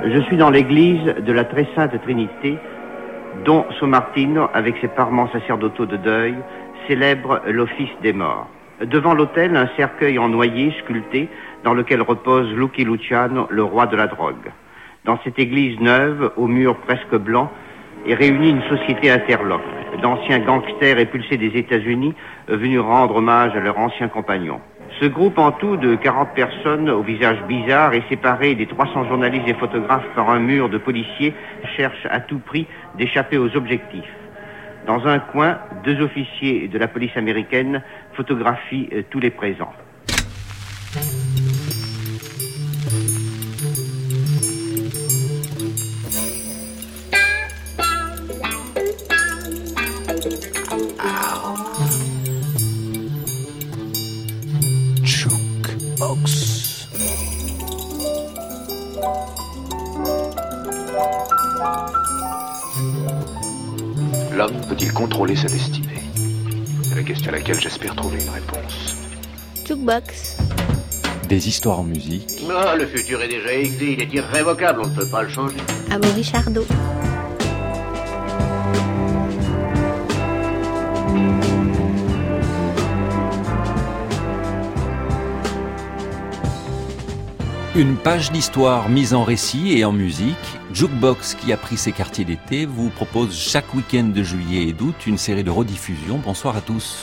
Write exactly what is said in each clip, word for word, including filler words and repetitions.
Je suis dans l'église de la Très Sainte Trinité, dont Somartino, avec ses parements sacerdotaux de deuil, célèbre l'office des morts. Devant l'autel, un cercueil en noyer sculpté dans lequel repose Lucky Luciano, le roi de la drogue. Dans cette église neuve, aux murs presque blancs, est réunie une société interlope d'anciens gangsters épulsés des États-Unis venus rendre hommage à leurs anciens compagnons. Ce groupe en tout de quarante personnes au visage bizarre est séparé des trois cents journalistes et photographes par un mur de policiers cherche à tout prix d'échapper aux objectifs. Dans un coin, deux officiers de la police américaine photographient euh, tous les présents. Jukebox. L'homme peut-il contrôler sa destinée? C'est la question à laquelle j'espère trouver une réponse. Jukebox. Des histoires en musique. Ah, le futur est déjà écrit, il est irrévocable, on ne peut pas le changer. Amaury Chardot. Une page d'histoire mise en récit et en musique. Jukebox, qui a pris ses quartiers d'été, vous propose chaque week-end de juillet et d'août une série de rediffusions. Bonsoir à tous.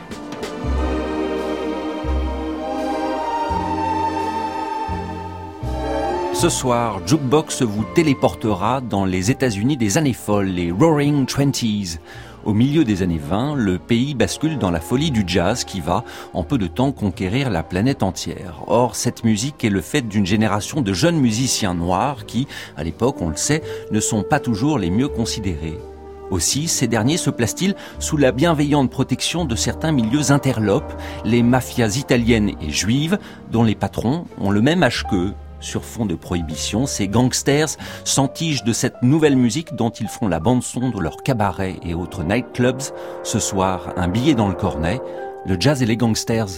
Ce soir, Jukebox vous téléportera dans les États-Unis des années folles, les Roaring Twenties. Au milieu des années vingt, le pays bascule dans la folie du jazz qui va, en peu de temps, conquérir la planète entière. Or, cette musique est le fait d'une génération de jeunes musiciens noirs qui, à l'époque, on le sait, ne sont pas toujours les mieux considérés. Aussi, ces derniers se placent-ils sous la bienveillante protection de certains milieux interlopes, les mafias italiennes et juives, dont les patrons ont le même âge qu'eux. Sur fond de prohibition, ces gangsters s'entichent de cette nouvelle musique dont ils font la bande-son de leurs cabarets et autres nightclubs. Ce soir, un billet dans le cornet, le jazz et les gangsters.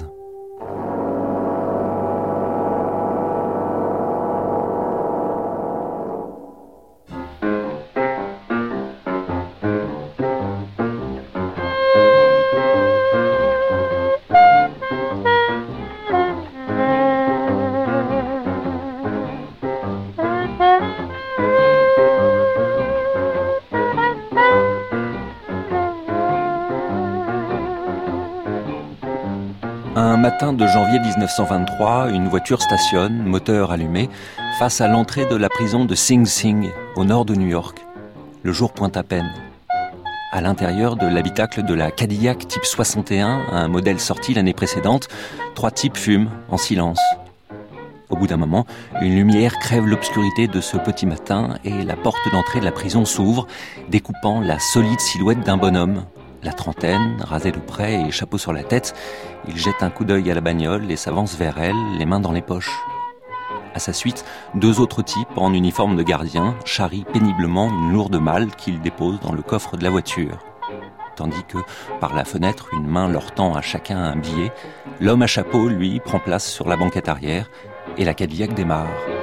Un matin de janvier dix-neuf cent vingt-trois, une voiture stationne, moteur allumé, face à l'entrée de la prison de Sing Sing, au nord de New York. Le jour pointe à peine. À l'intérieur de l'habitacle de la Cadillac type soixante et un, un modèle sorti l'année précédente, trois types fument en silence. Au bout d'un moment, une lumière crève l'obscurité de ce petit matin et la porte d'entrée de la prison s'ouvre, découpant la solide silhouette d'un bonhomme. La trentaine, rasé de près et chapeau sur la tête, il jette un coup d'œil à la bagnole et s'avance vers elle, les mains dans les poches. À sa suite, deux autres types en uniforme de gardien charrient péniblement une lourde malle qu'ils déposent dans le coffre de la voiture. Tandis que, par la fenêtre, une main leur tend à chacun un billet, l'homme à chapeau, lui, prend place sur la banquette arrière et la Cadillac démarre.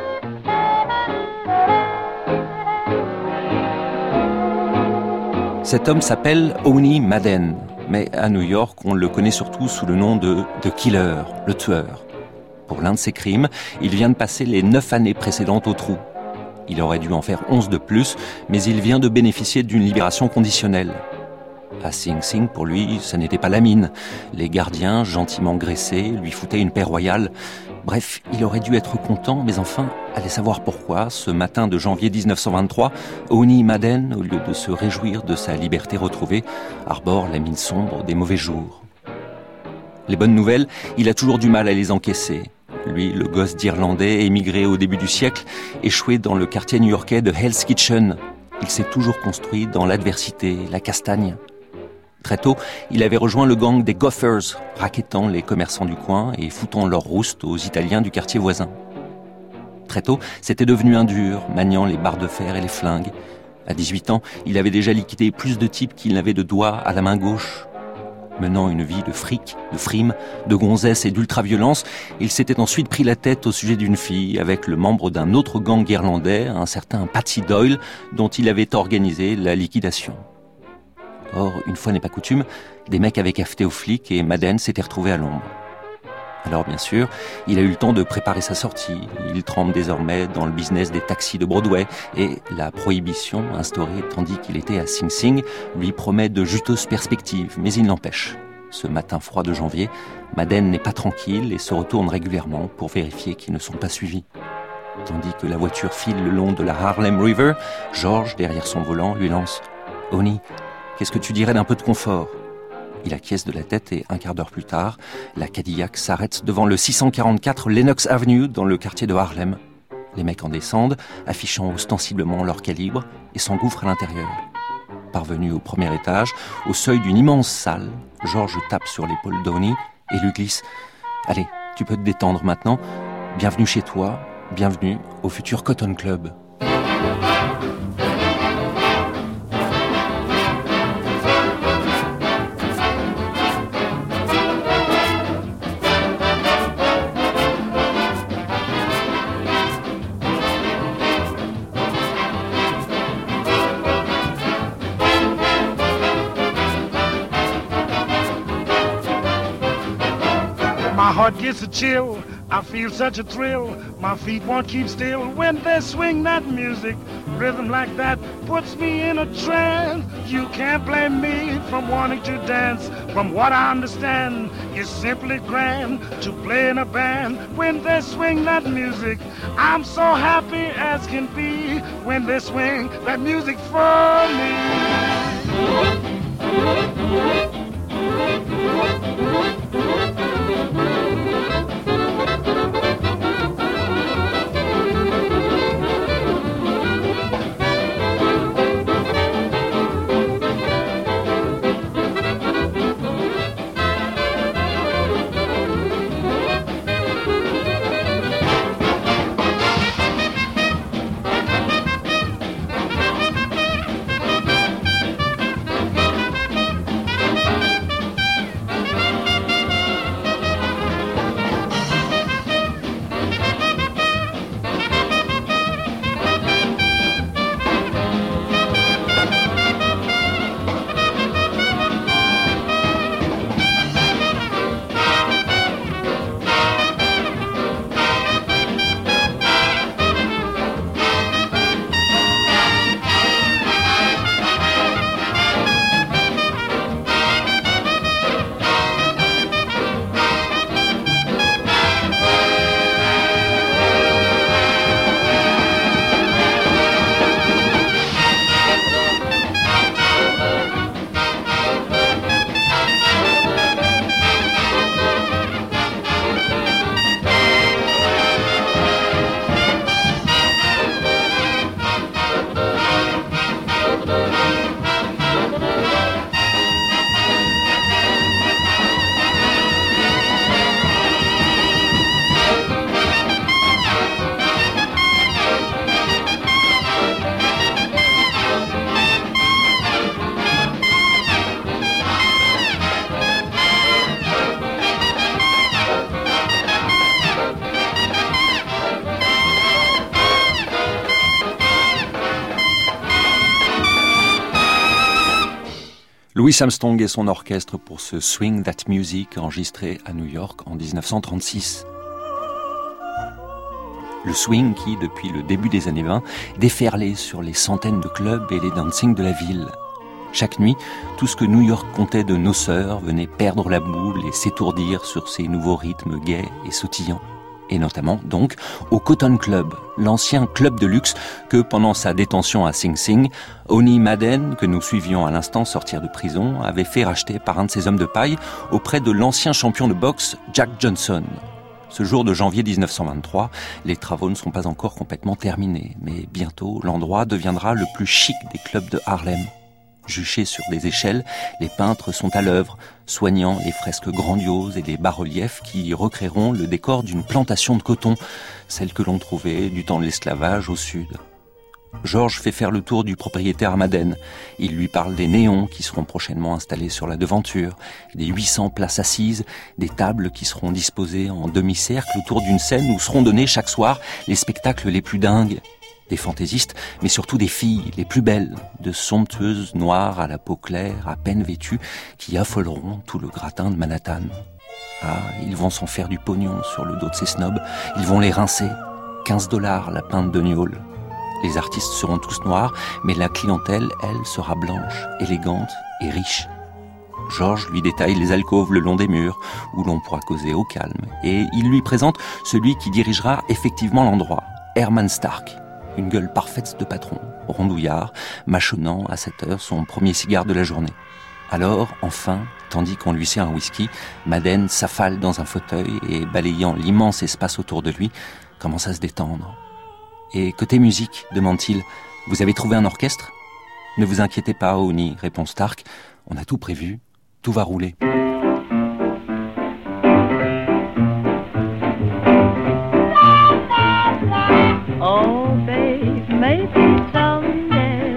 Cet homme s'appelle Owney Madden, mais à New York, on le connaît surtout sous le nom de The Killer, le tueur. Pour l'un de ses crimes, il vient de passer les neuf années précédentes au trou. Il aurait dû en faire onze de plus, mais il vient de bénéficier d'une libération conditionnelle. À Sing Sing, pour lui, ça n'était pas la mine. Les gardiens, gentiment graissés, lui foutaient une paix royale. Bref, il aurait dû être content, mais enfin, allez savoir pourquoi, ce matin de janvier dix-neuf cent vingt-trois, Owney Madden, au lieu de se réjouir de sa liberté retrouvée, arbore la mine sombre des mauvais jours. Les bonnes nouvelles, il a toujours du mal à les encaisser. Lui, le gosse d'Irlandais, émigré au début du siècle, échoué dans le quartier new-yorkais de Hell's Kitchen. Il s'est toujours construit dans l'adversité, la castagne. Très tôt, il avait rejoint le gang des Gophers, racketant les commerçants du coin et foutant leur rouste aux Italiens du quartier voisin. Très tôt, c'était devenu un dur, maniant les barres de fer et les flingues. À dix-huit ans, il avait déjà liquidé plus de types qu'il n'avait de doigts à la main gauche. Menant une vie de fric, de frime, de gonzesse et d'ultraviolence, il s'était ensuite pris la tête au sujet d'une fille avec le membre d'un autre gang irlandais, un certain Patsy Doyle, dont il avait organisé la liquidation. Or, une fois n'est pas coutume, des mecs avaient cafeté aux flics et Madden s'était retrouvé à l'ombre. Alors bien sûr, il a eu le temps de préparer sa sortie. Il trempe désormais dans le business des taxis de Broadway et la prohibition instaurée tandis qu'il était à Sing Sing lui promet de juteuses perspectives, mais il n'empêche. Ce matin froid de janvier, Madden n'est pas tranquille et se retourne régulièrement pour vérifier qu'ils ne sont pas suivis. Tandis que la voiture file le long de la Harlem River, George, derrière son volant, lui lance « Oni, qu'est-ce que tu dirais d'un peu de confort ?» Il acquiesce de la tête et un quart d'heure plus tard, la Cadillac s'arrête devant le six cent quarante-quatre Lenox Avenue dans le quartier de Harlem. Les mecs en descendent, affichant ostensiblement leur calibre et s'engouffrent à l'intérieur. Parvenu au premier étage, au seuil d'une immense salle, George tape sur l'épaule d'Oni et lui glisse « Allez, tu peux te détendre maintenant. Bienvenue chez toi, bienvenue au futur Cotton Club. » My heart gets a chill, I feel such a thrill. My feet won't keep still when they swing that music. Rhythm like that puts me in a trance. You can't blame me from wanting to dance. From what I understand, it's simply grand to play in a band when they swing that music. I'm so happy as can be when they swing that music for me. Louis Armstrong et son orchestre pour ce Swing That Music enregistré à New York en dix-neuf cent trente-six. Le swing qui, depuis le début des années vingt, déferlait sur les centaines de clubs et les dancings de la ville. Chaque nuit, tout ce que New York comptait de noceurs venait perdre la boule et s'étourdir sur ces nouveaux rythmes gais et sautillants. Et notamment, donc, au Cotton Club, l'ancien club de luxe que, pendant sa détention à Sing Sing, Oni Madden, que nous suivions à l'instant sortir de prison, avait fait racheter par un de ses hommes de paille auprès de l'ancien champion de boxe Jack Johnson. Ce jour de janvier dix-neuf cent vingt-trois, les travaux ne sont pas encore complètement terminés, mais bientôt, l'endroit deviendra le plus chic des clubs de Harlem. Juchés sur des échelles, les peintres sont à l'œuvre, soignant les fresques grandioses et les bas-reliefs qui recréeront le décor d'une plantation de coton, celle que l'on trouvait du temps de l'esclavage au sud. George fait faire le tour du propriétaire à Madden. Il lui parle des néons qui seront prochainement installés sur la devanture, des huit cents places assises, des tables qui seront disposées en demi-cercle autour d'une scène où seront donnés chaque soir les spectacles les plus dingues. Des fantaisistes, mais surtout des filles les plus belles, de somptueuses noires à la peau claire, à peine vêtues, qui affoleront tout le gratin de Manhattan. Ah, ils vont s'en faire du pognon sur le dos de ces snobs, ils vont les rincer. quinze dollars la pinte de gnôle. Les artistes seront tous noirs, mais la clientèle, elle, sera blanche, élégante et riche. George lui détaille les alcôves le long des murs, où l'on pourra causer au calme, et il lui présente celui qui dirigera effectivement l'endroit, Herman Stark. Une gueule parfaite de patron, rondouillard, mâchonnant à cette heure son premier cigare de la journée. Alors, enfin, tandis qu'on lui sert un whisky, Madden s'affale dans un fauteuil et, balayant l'immense espace autour de lui, commence à se détendre. « Et côté musique, demande-t-il, vous avez trouvé un orchestre ? » « Ne vous inquiétez pas, Owney, répond Stark, on a tout prévu, tout va rouler. Oh, babe, maybe someday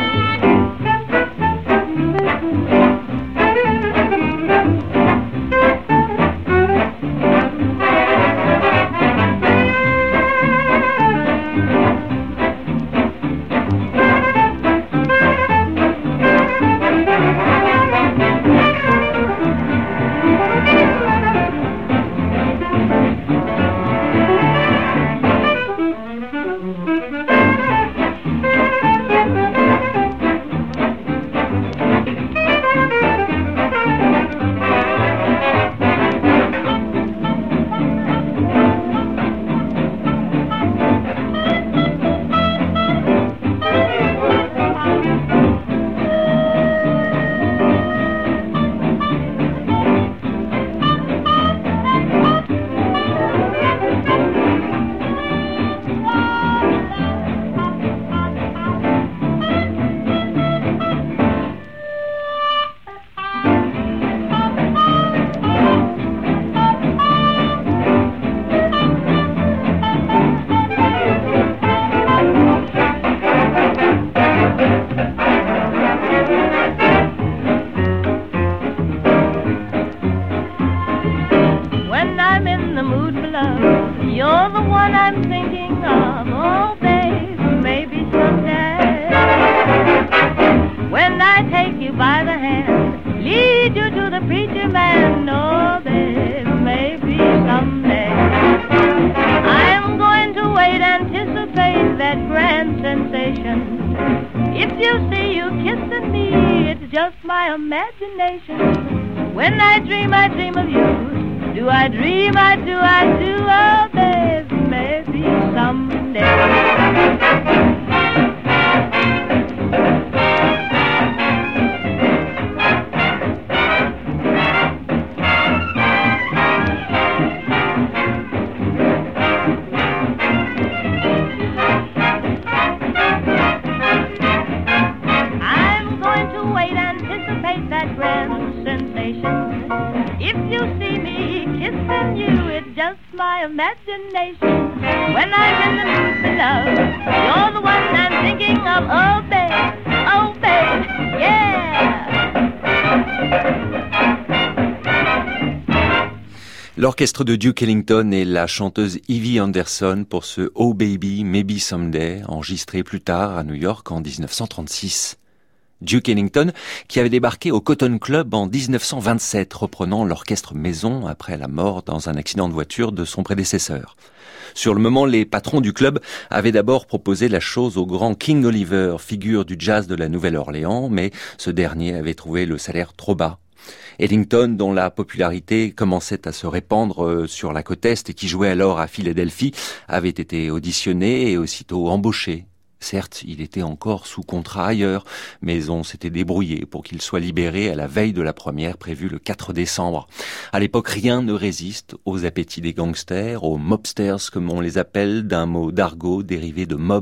L'orchestre de Duke Ellington et la chanteuse Ivy Anderson pour ce Oh Baby, Maybe Someday, enregistré plus tard à New York en dix-neuf cent trente-six. Duke Ellington, qui avait débarqué au Cotton Club en dix-neuf cent vingt-sept, reprenant l'orchestre maison après la mort dans un accident de voiture de son prédécesseur. Sur le moment, les patrons du club avaient d'abord proposé la chose au grand King Oliver, figure du jazz de la Nouvelle-Orléans, mais ce dernier avait trouvé le salaire trop bas. Ellington, dont la popularité commençait à se répandre sur la côte Est et qui jouait alors à Philadelphie, avait été auditionné et aussitôt embauché. Certes, il était encore sous contrat ailleurs, mais on s'était débrouillé pour qu'il soit libéré à la veille de la première prévue le quatre décembre. À l'époque, rien ne résiste aux appétits des gangsters, aux mobsters comme on les appelle, d'un mot d'argot dérivé de mob, la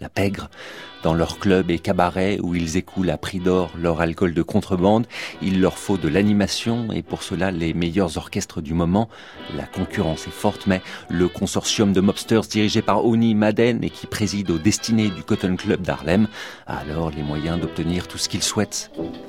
la pègre. Dans leurs clubs et cabarets où ils écoulent à prix d'or leur alcool de contrebande, il leur faut de l'animation et pour cela les meilleurs orchestres du moment. La concurrence est forte, mais le consortium de mobsters dirigé par Owney Madden et qui préside aux destinées du Cotton Club d'Harlem a alors les moyens d'obtenir tout ce qu'ils souhaitent.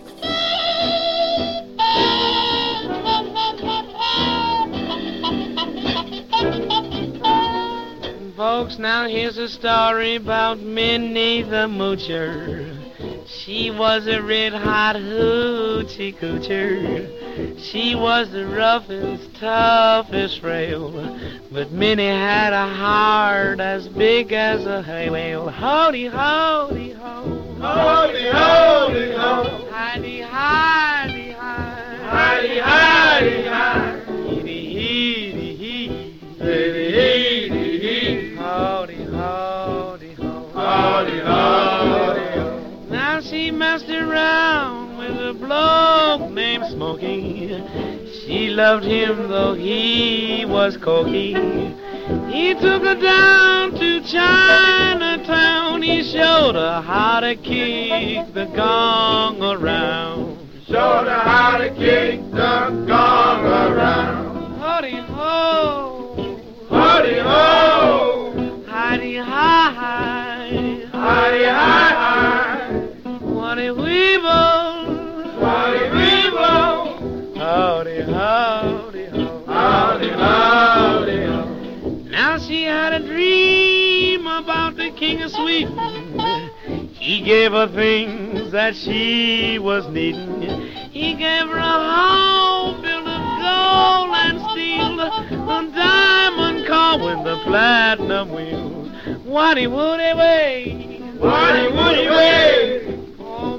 Folks, now here's a story about Minnie the Moocher. She was a red-hot hoochie coocher. She was the roughest, toughest frail, but Minnie had a heart as big as a hay whale. Howdy, howdy, ho. Howdy, howdy, ho. Hidey, hidey, hi. Hidey, hidey, hi. Heedy, heedy, hee. Heedy, heedy. Howdy, howdy, ho. Howdy, howdy, ho. Now she messed around with a bloke named Smokey. She loved him though he was cocky. He took her down to Chinatown. He showed her how to kick the gong around. Showed her how to kick the gong around. Howdy, ho. Howdy, ho. Hidey, hi. Hidey, hi, hi. Waddy, weeble. Waddy, weeble. Howdy, howdy, ho. Howdy, howdy, ho. Now she had a dream about the King of Sweden. He gave her things that she was needing. He gave her a home built of gold and steel, a diamond car with the platinum wheel. Waddy woody way, Waddy woody way. Oh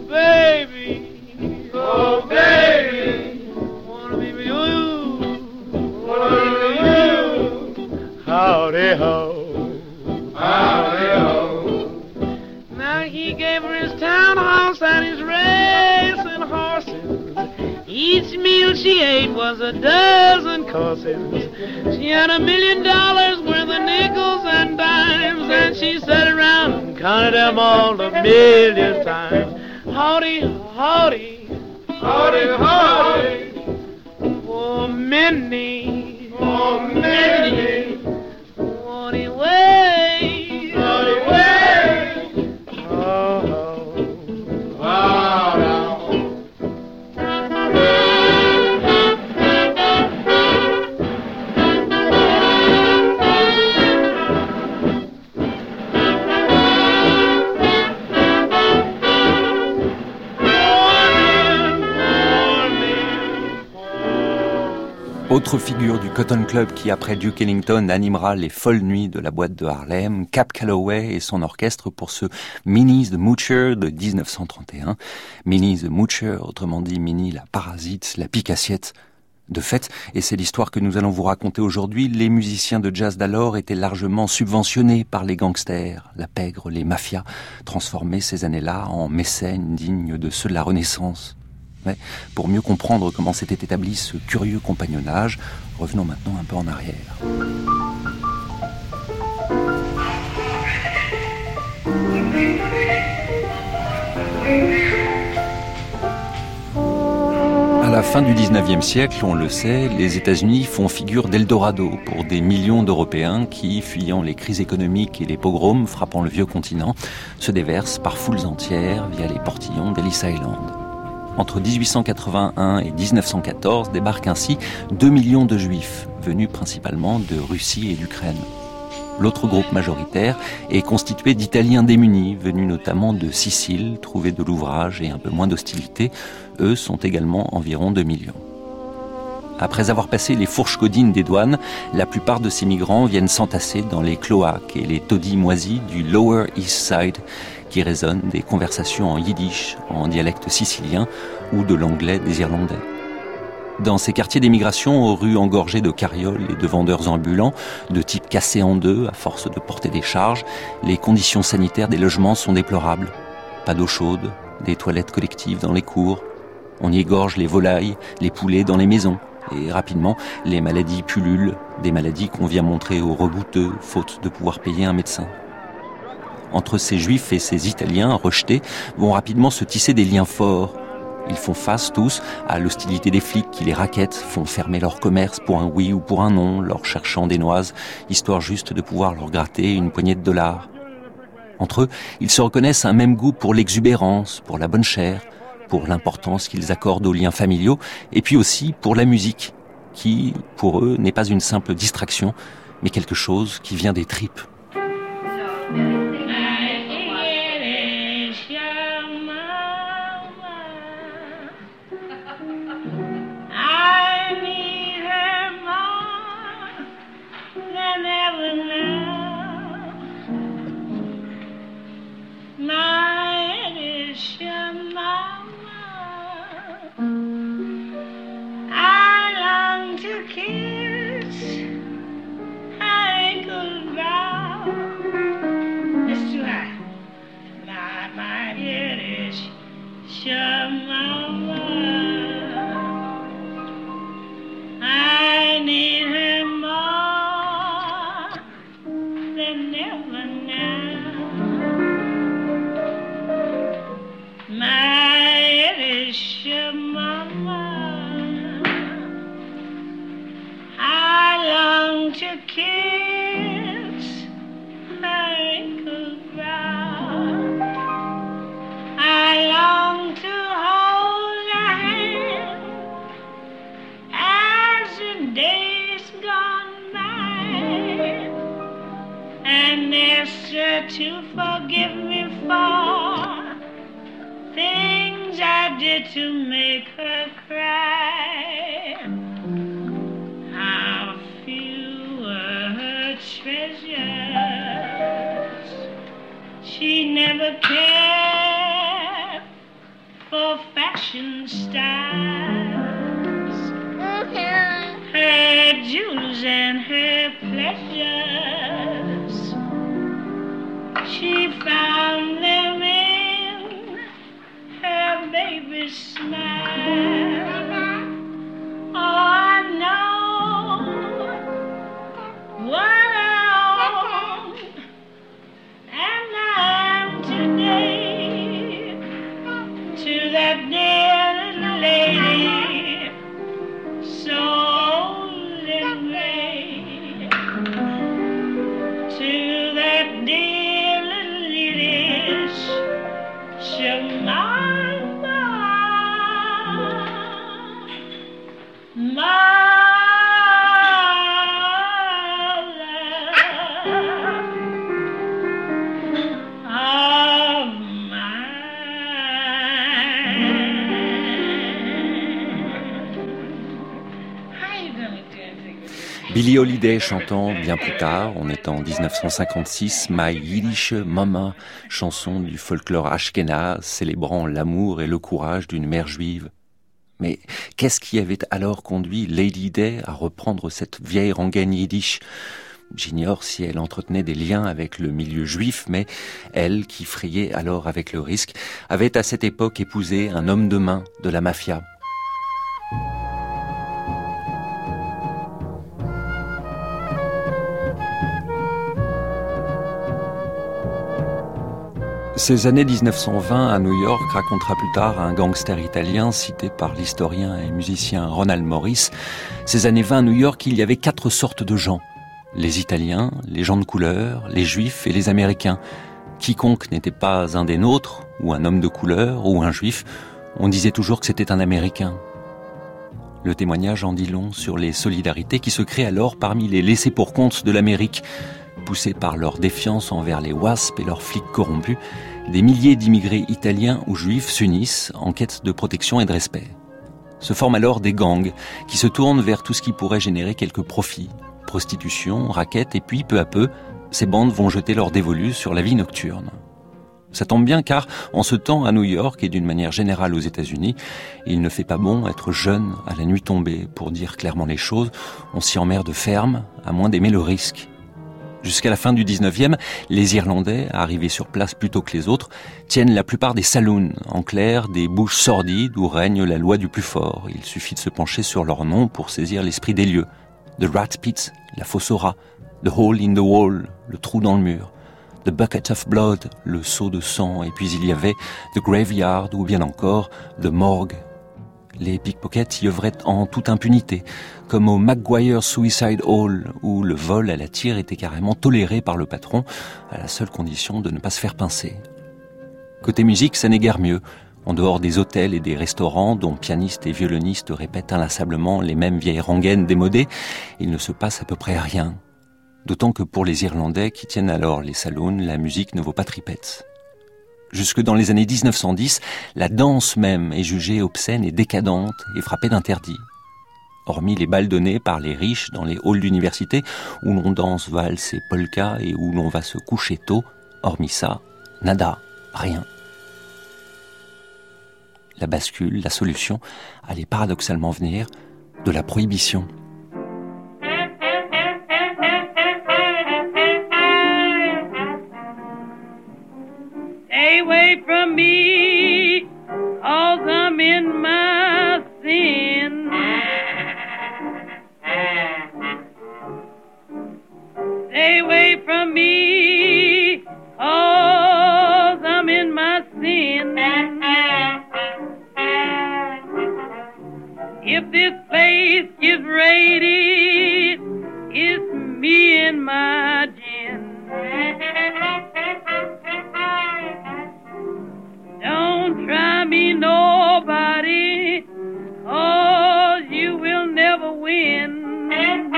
baby, oh baby, wanna be with you, wanna be with you. Howdy ho, howdy ho. Now he gave her his townhouse and his racing horses. Each meal she ate was a dozen courses. She had a million dollars worth of nickels and dimes, and she sat around and counted them all a million times. Howdy, howdy, howdy, howdy. Oh, Minnie, oh, Minnie. Howdy, way, howdy, way. Oh, oh. Wow, wow. Autre figure du Cotton Club qui, après Duke Ellington, animera les folles nuits de la boîte de Harlem, Cap Calloway et son orchestre pour ce Minnie the Moocher de dix-neuf cent trente et un. Minnie the Moocher, autrement dit Minnie la parasite, la pique-assiette. De fait, et c'est l'histoire que nous allons vous raconter aujourd'hui, les musiciens de jazz d'alors étaient largement subventionnés par les gangsters, la pègre, les mafias, transformés ces années-là en mécènes dignes de ceux de la Renaissance. Mais pour mieux comprendre comment s'était établi ce curieux compagnonnage, revenons maintenant un peu en arrière. À la fin du dix-neuvième siècle, on le sait, les États-Unis font figure d'Eldorado pour des millions d'Européens qui, fuyant les crises économiques et les pogroms frappant le vieux continent, se déversent par foules entières via les portillons d'Ellis Island. Entre dix-huit cent quatre-vingt-un et dix-neuf cent quatorze débarquent ainsi deux millions de Juifs, venus principalement de Russie et d'Ukraine. L'autre groupe majoritaire est constitué d'Italiens démunis, venus notamment de Sicile, trouver de l'ouvrage et un peu moins d'hostilité. Eux sont également environ deux millions. Après avoir passé les fourches codines des douanes, la plupart de ces migrants viennent s'entasser dans les cloaques et les taudis moisis du Lower East Side, qui résonnent des conversations en yiddish, en dialecte sicilien ou de l'anglais des Irlandais. Dans ces quartiers d'émigration aux rues engorgées de carrioles et de vendeurs ambulants, de type cassés en deux à force de porter des charges, les conditions sanitaires des logements sont déplorables. Pas d'eau chaude, des toilettes collectives dans les cours. On y égorge les volailles, les poulets dans les maisons. Et rapidement, les maladies pullulent, des maladies qu'on vient montrer aux rebouteux, faute de pouvoir payer un médecin. Entre ces Juifs et ces Italiens rejetés vont rapidement se tisser des liens forts. Ils font face tous à l'hostilité des flics qui les raquettent, font fermer leur commerce pour un oui ou pour un non, leur cherchant des noises, histoire juste de pouvoir leur gratter une poignée de dollars. Entre eux, ils se reconnaissent un même goût pour l'exubérance, pour la bonne chair, pour l'importance qu'ils accordent aux liens familiaux, et puis aussi pour la musique, qui, pour eux, n'est pas une simple distraction, mais quelque chose qui vient des tripes. To forgive me for things I did to make her cry. How few were her treasures. She never cared for fashion styles. Her jewels and her pleasures, she found them in her baby's smile. Oh, I know what I own, and I am today to that dear little lady, so old and gray, to that dear Shemama, mother of mine. Billie Holiday chantant bien plus tard, on est en dix-neuf cent cinquante-six, My Yiddish Mama, chanson du folklore ashkénaze célébrant l'amour et le courage d'une mère juive. Mais qu'est-ce qui avait alors conduit Lady Day à reprendre cette vieille rengaine yiddish ? J'ignore si elle entretenait des liens avec le milieu juif, mais elle, qui frayait alors avec le risque, avait à cette époque épousé un homme de main de la mafia. Ces années dix-neuf cent vingt à New York racontera plus tard un gangster italien cité par l'historien et musicien Ronald Morris. Ces années vingt à New York, il y avait quatre sortes de gens. Les Italiens, les gens de couleur, les Juifs et les Américains. Quiconque n'était pas un des nôtres, ou un homme de couleur, ou un Juif, on disait toujours que c'était un Américain. Le témoignage en dit long sur les solidarités qui se créent alors parmi les laissés-pour-compte de l'Amérique. Poussés par leur défiance envers les W A S P et leurs flics corrompus, des milliers d'immigrés italiens ou juifs s'unissent en quête de protection et de respect. Se forment alors des gangs qui se tournent vers tout ce qui pourrait générer quelques profits. Prostitution, raquettes, et puis peu à peu, ces bandes vont jeter leur dévolu sur la vie nocturne. Ça tombe bien car, en ce temps, à New York et d'une manière générale aux États-Unis, il ne fait pas bon être jeune à la nuit tombée. Pour dire clairement les choses, on s'y emmerde ferme, à moins d'aimer le risque. Jusqu'à la fin du dix-neuvième, les Irlandais, arrivés sur place plus tôt que les autres, tiennent la plupart des saloons, en clair, des bouches sordides où règne la loi du plus fort. Il suffit de se pencher sur leur nom pour saisir l'esprit des lieux. The Rat Pit, la fosse aux rats. The Hole in the Wall, le trou dans le mur. The Bucket of Blood, le seau de sang, et puis il y avait The Graveyard ou bien encore The Morgue. Les pickpockets y œuvraient en toute impunité, comme au McGuire Suicide Hall, où le vol à la tire était carrément toléré par le patron, à la seule condition de ne pas se faire pincer. Côté musique, ça n'est guère mieux. En dehors des hôtels et des restaurants dont pianistes et violonistes répètent inlassablement les mêmes vieilles rengaines démodées, il ne se passe à peu près rien. D'autant que pour les Irlandais qui tiennent alors les saloons, la musique ne vaut pas tripette. Jusque dans les années dix-neuf cent dix, la danse même est jugée obscène et décadente et frappée d'interdit. Hormis les balles données par les riches dans les halls d'université où l'on danse valse et polka et où l'on va se coucher tôt, hormis ça, nada, rien. La bascule, la solution, allait paradoxalement venir de la prohibition. Stay away from me, 'cause I'm in my sin. Stay away from me, 'cause I'm in my sin. If this place is raided, it's me and my gin. Don't try me, nobody, 'cause you will never win.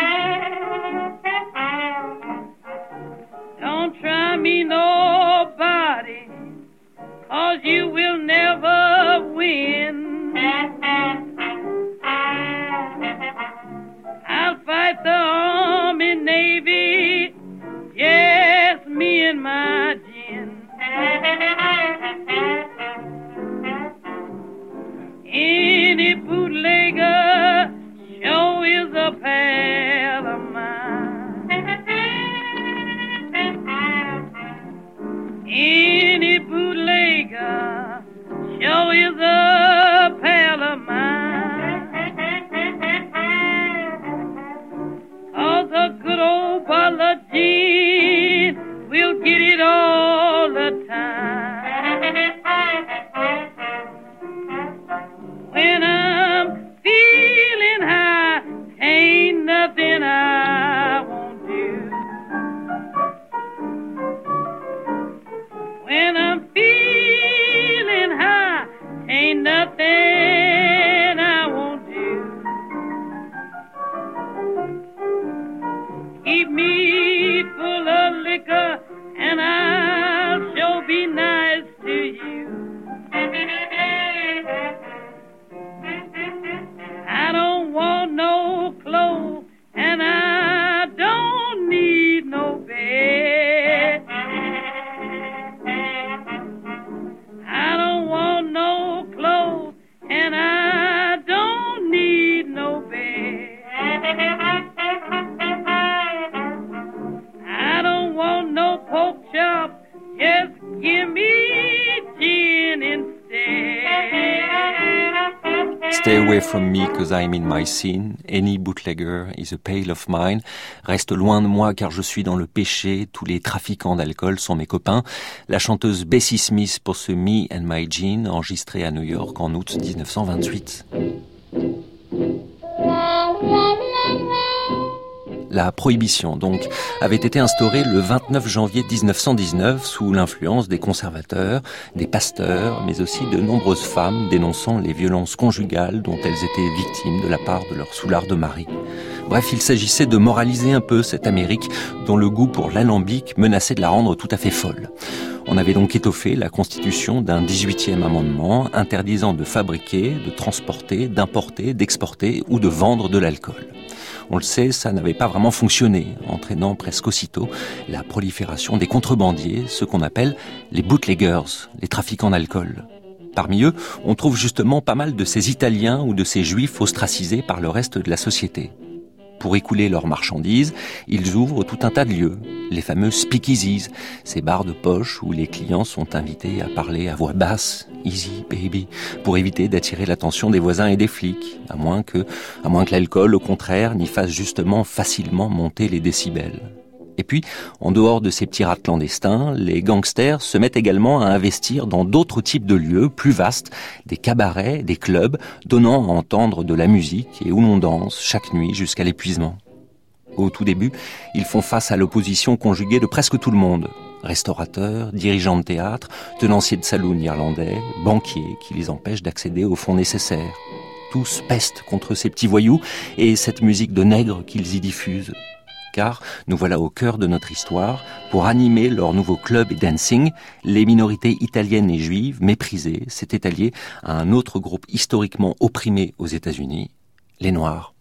Don't try me, nobody, 'cause you will never win. I'll fight the Army, Navy, yes, me and my gin. Any bootlegger sure is a pal of mine. Any bootlegger sure is a pal of mine. 'Cause a good old bottle of gin will get it all the time. When I'm feeling high, ain't nothing I won't do. When I'm feeling high, ain't nothing I won't do. Keep me full of liquor and I'll sure be nice to you. I don't want no clothes and I don't need no bed. I don't want no clothes and I don't need no bed. I don't want no pork chop, just give me gin instead. Stay away from me, 'cause I'm in my sin. Any bootlegger is a pal of mine. Reste loin de moi car je suis dans le péché. Tous les trafiquants d'alcool sont mes copains. La chanteuse Bessie Smith pour ce Me and My Gin, enregistré à New York en août dix-neuf cent vingt-huit. La prohibition, donc, avait été instaurée le vingt-neuf janvier dix-neuf cent dix-neuf sous l'influence des conservateurs, des pasteurs, mais aussi de nombreuses femmes dénonçant les violences conjugales dont elles étaient victimes de la part de leurs soulards de mari. Bref, il s'agissait de moraliser un peu cette Amérique dont le goût pour l'alambic menaçait de la rendre tout à fait folle. On avait donc étoffé la constitution d'un dix-huitième amendement interdisant de fabriquer, de transporter, d'importer, d'exporter ou de vendre de l'alcool. On le sait, ça n'avait pas vraiment fonctionné, entraînant presque aussitôt la prolifération des contrebandiers, ceux qu'on appelle les bootleggers, les trafiquants d'alcool. Parmi eux, on trouve justement pas mal de ces Italiens ou de ces Juifs ostracisés par le reste de la société. Pour écouler leurs marchandises, ils ouvrent tout un tas de lieux, les fameux speakeasies, ces bars de poche où les clients sont invités à parler à voix basse, easy baby, pour éviter d'attirer l'attention des voisins et des flics, à moins que, à moins que l'alcool, au contraire, n'y fasse justement facilement monter les décibels. Et puis, en dehors de ces petits rats clandestins, les gangsters se mettent également à investir dans d'autres types de lieux plus vastes, des cabarets, des clubs, donnant à entendre de la musique et où l'on danse chaque nuit jusqu'à l'épuisement. Au tout début, ils font face à l'opposition conjuguée de presque tout le monde. Restaurateurs, dirigeants de théâtre, tenanciers de saloon irlandais, banquiers qui les empêchent d'accéder aux fonds nécessaires. Tous pestent contre ces petits voyous et cette musique de nègres qu'ils y diffusent. Car nous voilà au cœur de notre histoire. Pour animer leur nouveau club et dancing, les minorités italiennes et juives, méprisées, s'étaient alliées à un autre groupe historiquement opprimé aux États-Unis, les Noirs.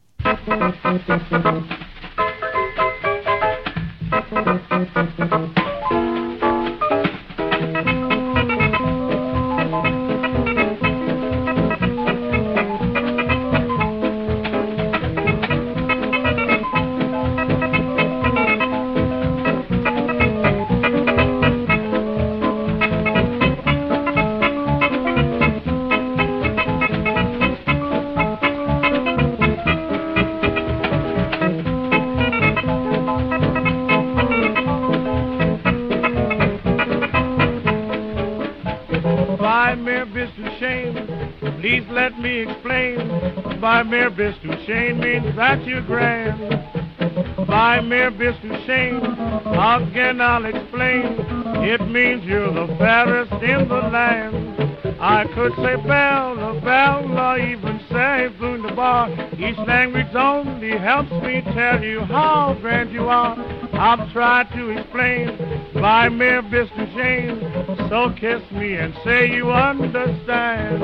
Please let me explain. By mere bis to shame means that you're grand. By mere bis to shame, again I'll explain. It means you're the fairest in the land. I could say Bella, Bella, even say Wunderbar. Each language only helps me tell you how grand you are. I've tried to explain by mere bis to shame. So kiss me and say you understand.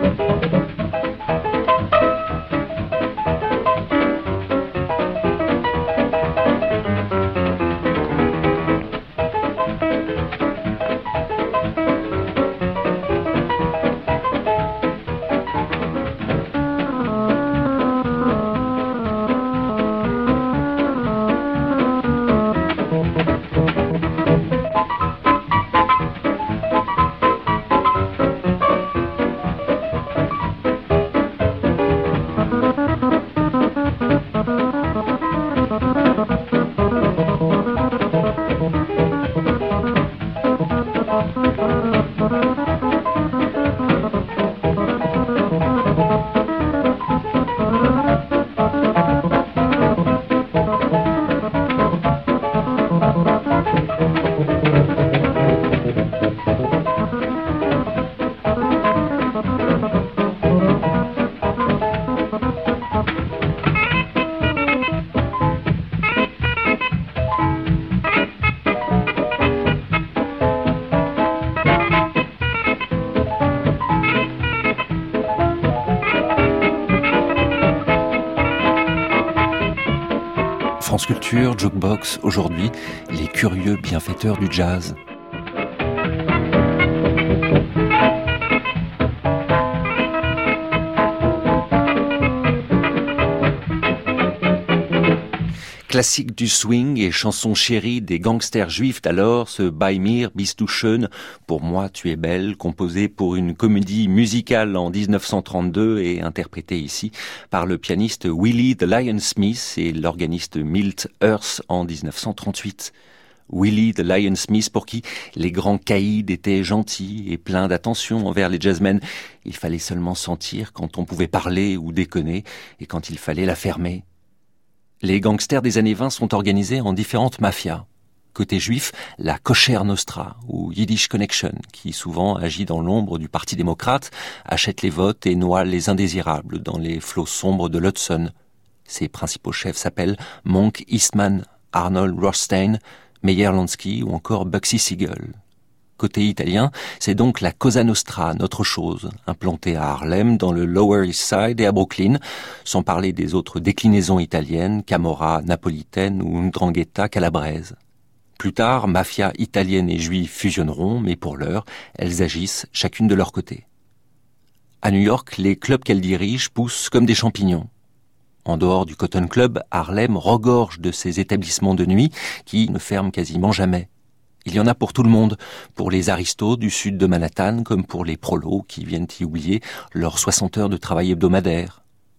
France Culture, Jukebox, aujourd'hui, les curieux bienfaiteurs du jazz. Classique du swing et chanson chérie des gangsters juifs d'alors, ce Bei mir bist du schön, Pour moi tu es belle, composé pour une comédie musicale en dix-neuf cent trente-deux et interprété ici par le pianiste Willie the Lion Smith et l'organiste Milt Earth en dix-neuf cent trente-huit. Willie the Lion Smith pour qui les grands caïds étaient gentils et pleins d'attention envers les jazzmen. Il fallait seulement sentir quand on pouvait parler ou déconner et quand il fallait la fermer. Les gangsters des années vingt sont organisés en différentes mafias. Côté juif, la Kosher Nostra ou Yiddish Connection, qui souvent agit dans l'ombre du Parti démocrate, achète les votes et noie les indésirables dans les flots sombres de l'Hudson. Ses principaux chefs s'appellent Monk Eastman, Arnold Rothstein, Meyer Lansky ou encore Bugsy Siegel. Côté italien, c'est donc la Cosa Nostra, notre chose, implantée à Harlem, dans le Lower East Side et à Brooklyn, sans parler des autres déclinaisons italiennes, Camorra, napolitaine ou Ndrangheta calabraise. Plus tard, mafia italienne et juive fusionneront, mais pour l'heure, elles agissent chacune de leur côté. À New York, les clubs qu'elles dirigent poussent comme des champignons. En dehors du Cotton Club, Harlem regorge de ces établissements de nuit qui ne ferment quasiment jamais. Il y en a pour tout le monde, pour les aristos du sud de Manhattan comme pour les prolos qui viennent y oublier leurs soixante heures de travail hebdomadaire.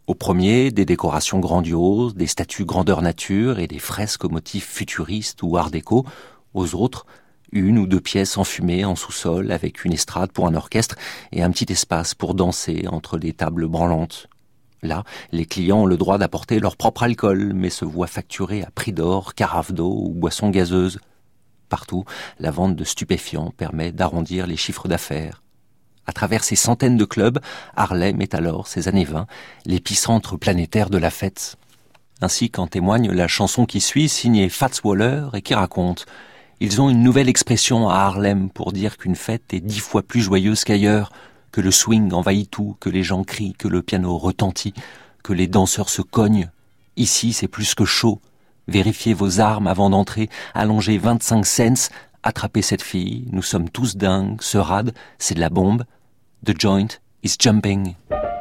Au premier, des décorations grandioses, des statues grandeur nature et des fresques aux motifs futuristes ou art déco. Aux autres, une ou deux pièces enfumées en sous-sol avec une estrade pour un orchestre et un petit espace pour danser entre des tables branlantes. Là, les clients ont le droit d'apporter leur propre alcool, mais se voient facturer à prix d'or, carafes d'eau ou boissons gazeuses. Partout, la vente de stupéfiants permet d'arrondir les chiffres d'affaires. À travers ces centaines de clubs, Harlem est alors, ces années vingt, l'épicentre planétaire de la fête. Ainsi qu'en témoigne la chanson qui suit, signée Fats Waller et qui raconte « Ils ont une nouvelle expression à Harlem pour dire qu'une fête est dix fois plus joyeuse qu'ailleurs, que le swing envahit tout, que les gens crient, que le piano retentit, que les danseurs se cognent. Ici, c'est plus que chaud. Vérifiez vos armes avant d'entrer, allongez vingt-cinq cents, attrapez cette fille, nous sommes tous dingues, ce rad, c'est de la bombe. The joint is jumping. »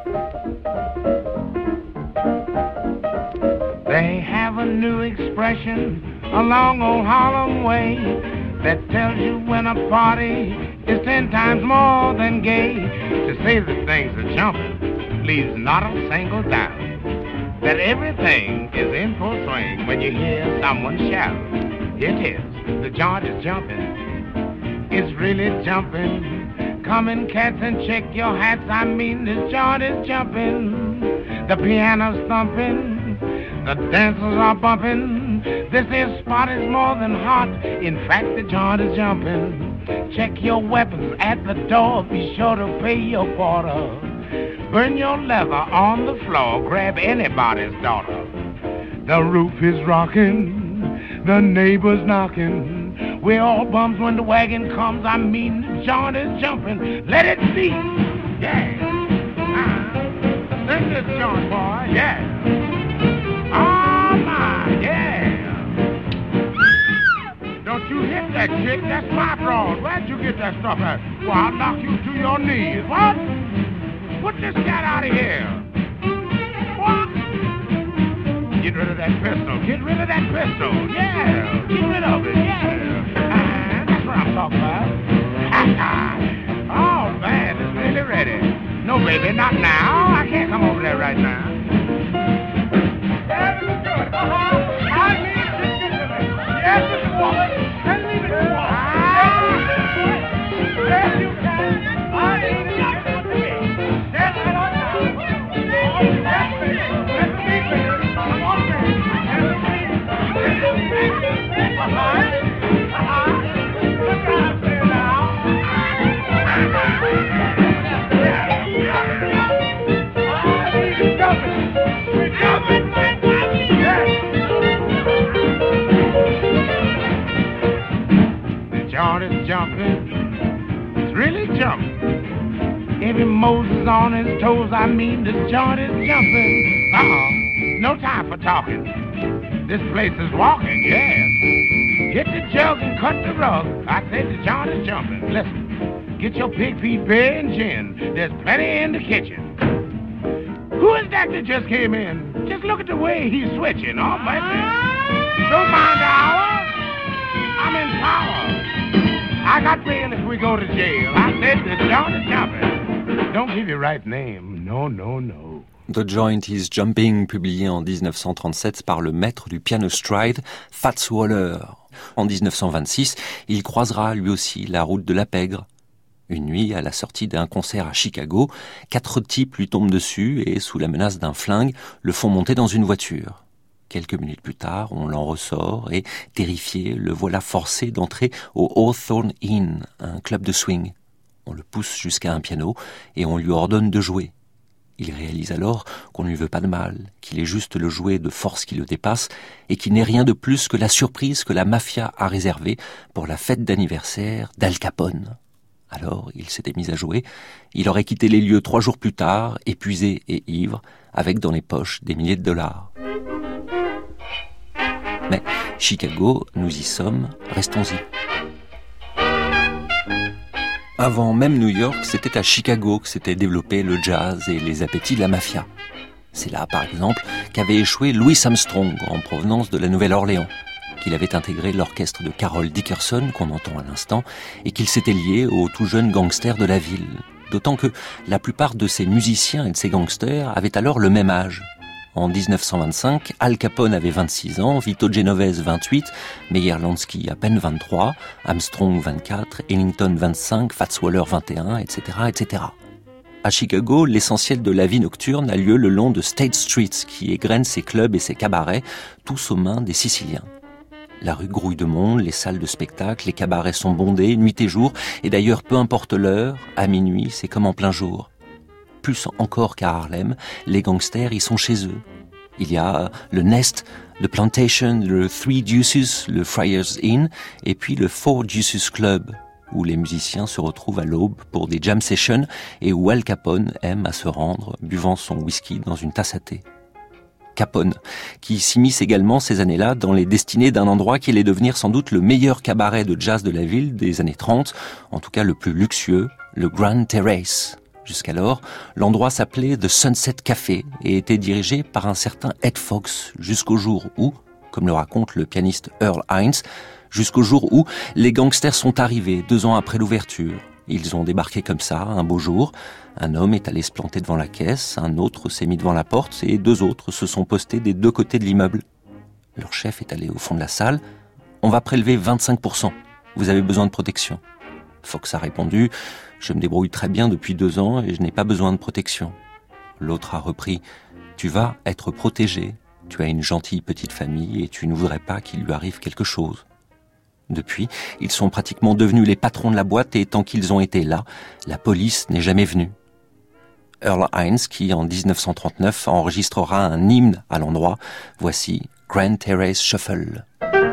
They have a new expression along old Harlem way that tells you when a party is ten times more than gay. To say that things are jumping leaves not a single doubt that everything is in full swing when you hear someone shout. It is, the joint is jumping, it's really jumping. Come in cats and check your hats, I mean this joint is jumping. The piano's thumping, the dancers are bumping. This here spot is more than hot, in fact the joint is jumping. Check your weapons at the door, be sure to pay your quarter. Burn your leather on the floor, grab anybody's daughter. The roof is rocking, the neighbors knocking. We're all bums when the wagon comes, I mean the joint is jumping. Let it be, yeah. Uh, sing this joint, boy, yeah. Oh my, yeah. Don't you hit that chick, that's my broad. Where'd you get that stuff at? Well, I'll knock you to your knees. What? Put this cat out of here. What? Get rid of that pistol. Get rid of that pistol. Yeah. Get rid of it. Yeah. Uh, that's what I'm talking about. Oh, man, it's really ready. No, baby, not now. I can't come over there right now. Yes, it's good. Uh-huh. I need to get to me. Yes, it's good. Then leave it to me. Yes, you can. I need to get to me. Yes, I don't know. Yes, baby. Let's be, baby. Come on, baby. Let's be. Uh-huh. Uh-huh. Look out there now. I need to jump it. We're jumping, my baby. Yes. The joint is jumping. It's really jumping. Every Moses on his toes, I mean this joint is jumping. Uh-uh, no time for talking. This place is walking, yes. Get the jug and cut the rug. I said the joint is jumping. Listen, get your pig feet beer and gin. There's plenty in the kitchen. Who is that that just came in? Just look at the way he's switching. Oh, baby. Don't mind the hour. I'm in power. I got bail if we go to jail. I said the joint is jumping. Don't give your right name. No, no, no. The Joint is Jumping, publié en dix-neuf cent trente-sept par le maître du piano stride, Fats Waller. En dix-neuf cent vingt-six, il croisera lui aussi la route de la pègre. Une nuit, à la sortie d'un concert à Chicago, quatre types lui tombent dessus et, sous la menace d'un flingue, le font monter dans une voiture. Quelques minutes plus tard, on l'en ressort et, terrifié, le voilà forcé d'entrer au Hawthorne Inn, un club de swing. On le pousse jusqu'à un piano et on lui ordonne de jouer. Il réalise alors qu'on ne lui veut pas de mal, qu'il est juste le jouet de force qui le dépasse et qu'il n'est rien de plus que la surprise que la mafia a réservée pour la fête d'anniversaire d'Al Capone. Alors, il s'était mis à jouer. Il aurait quitté les lieux trois jours plus tard, épuisé et ivre, avec dans les poches des milliers de dollars. Mais Chicago, nous y sommes, restons-y. Avant même New York, c'était à Chicago que s'était développé le jazz et les appétits de la mafia. C'est là, par exemple, qu'avait échoué Louis Armstrong, en provenance de la Nouvelle-Orléans, qu'il avait intégré l'orchestre de Carol Dickerson, qu'on entend à l'instant, et qu'il s'était lié au tout jeune gangster de la ville, D'autant que la plupart de ces musiciens et de ces gangsters avaient alors le même âge. En dix-neuf cent vingt-cinq, Al Capone avait vingt-six ans, Vito Genovese vingt-huit, Meyer Lansky à peine vingt-trois, Armstrong vingt-quatre, Ellington vingt-cinq, Fats Waller vingt et un, et cetera, et cetera. À Chicago, l'essentiel de la vie nocturne a lieu le long de State Street, qui égrène ses clubs et ses cabarets, tous aux mains des Siciliens. La rue grouille de monde, les salles de spectacle, les cabarets sont bondés, nuit et jour, et d'ailleurs peu importe l'heure, à minuit, c'est comme en plein jour. Plus encore qu'à Harlem, les gangsters y sont chez eux. Il y a le Nest, le Plantation, le Three Deuces, le Friars Inn, et puis le Four Deuces Club, où les musiciens se retrouvent à l'aube pour des jam sessions et où Al Capone aime à se rendre, buvant son whisky dans une tasse à thé. Capone, qui s'immisce également ces années-là dans les destinées d'un endroit qui allait devenir sans doute le meilleur cabaret de jazz de la ville des années trente, en tout cas le plus luxueux, le Grand Terrace. Jusqu'alors, l'endroit s'appelait The Sunset Café et était dirigé par un certain Ed Fox, jusqu'au jour où, comme le raconte le pianiste Earl Hines, jusqu'au jour où les gangsters sont arrivés deux ans après l'ouverture. Ils ont débarqué comme ça, un beau jour. Un homme est allé se planter devant la caisse, un autre s'est mis devant la porte et deux autres se sont postés des deux côtés de l'immeuble. Leur chef est allé au fond de la salle. « On va prélever vingt-cinq pour cent. Vous avez besoin de protection. » Fox a répondu « Je me débrouille très bien depuis deux ans et je n'ai pas besoin de protection. » L'autre a repris « Tu vas être protégé. Tu as une gentille petite famille et tu ne voudrais pas qu'il lui arrive quelque chose. » Depuis, ils sont pratiquement devenus les patrons de la boîte et tant qu'ils ont été là, la police n'est jamais venue. Earl Hines, qui en dix-neuf cent trente-neuf enregistrera un hymne à l'endroit, voici Grand Terrace Shuffle.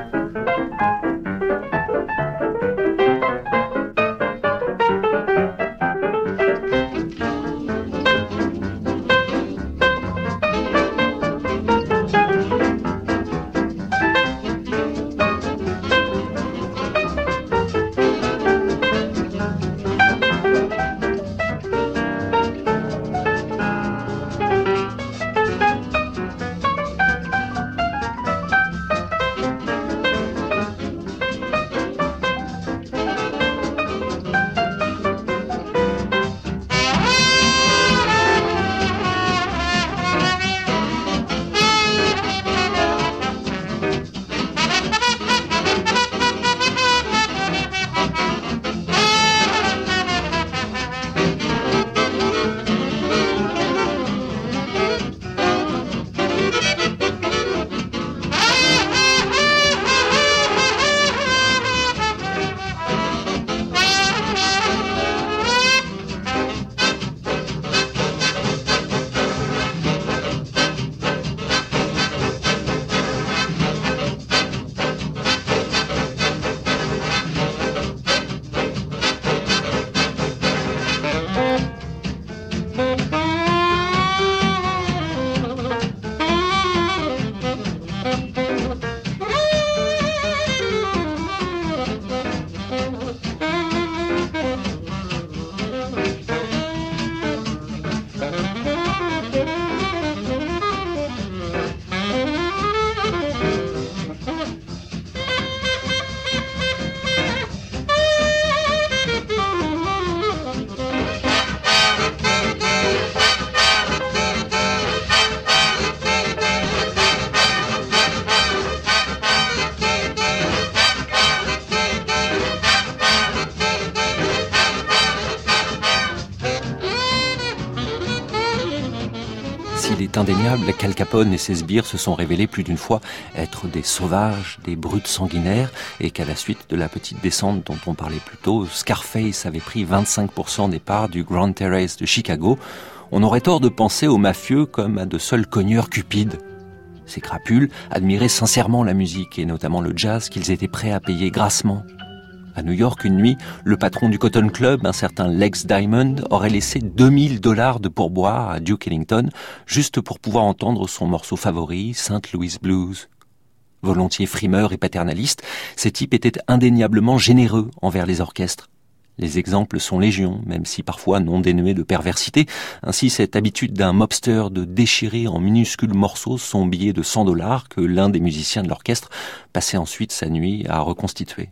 Il est indéniable qu'Al Capone et ses sbires se sont révélés plus d'une fois être des sauvages, des brutes sanguinaires, et qu'à la suite de la petite descente dont on parlait plus tôt, Scarface avait pris vingt-cinq pour cent des parts du Grand Terrace de Chicago. On aurait tort de penser aux mafieux comme à de seuls cogneurs cupides. Ces crapules admiraient sincèrement la musique, et notamment le jazz, qu'ils étaient prêts à payer grassement. À New York, une nuit, le patron du Cotton Club, un certain Lex Diamond, aurait laissé deux mille dollars de pourboire à Duke Ellington, juste pour pouvoir entendre son morceau favori, Saint Louis Blues. Volontiers frimeurs et paternalistes, ces types étaient indéniablement généreux envers les orchestres. Les exemples sont légion, même si parfois non dénués de perversité. Ainsi, cette habitude d'un mobster de déchirer en minuscules morceaux son billet de cent dollars que l'un des musiciens de l'orchestre passait ensuite sa nuit à reconstituer.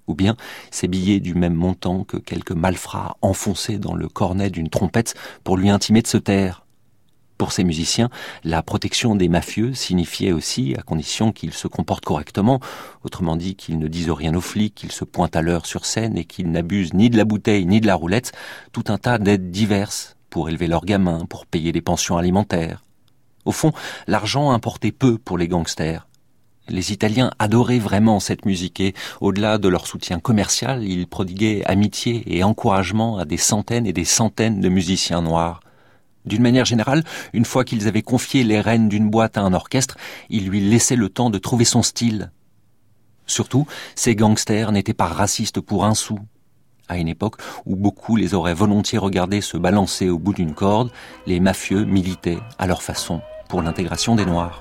ou bien ces billets du même montant que quelques malfrats enfoncés dans le cornet d'une trompette pour lui intimer de se taire. Pour ces musiciens, la protection des mafieux signifiait aussi, à condition qu'ils se comportent correctement, autrement dit qu'ils ne disent rien aux flics, qu'ils se pointent à l'heure sur scène et qu'ils n'abusent ni de la bouteille ni de la roulette, tout un tas d'aides diverses pour élever leurs gamins, pour payer les pensions alimentaires. Au fond, l'argent importait peu pour les gangsters. Les Italiens adoraient vraiment cette musique et, au-delà de leur soutien commercial, ils prodiguaient amitié et encouragement à des centaines et des centaines de musiciens noirs. D'une manière générale, une fois qu'ils avaient confié les rênes d'une boîte à un orchestre, ils lui laissaient le temps de trouver son style. Surtout, ces gangsters n'étaient pas racistes pour un sou. À une époque où beaucoup les auraient volontiers regardés se balancer au bout d'une corde, les mafieux militaient à leur façon pour l'intégration des Noirs.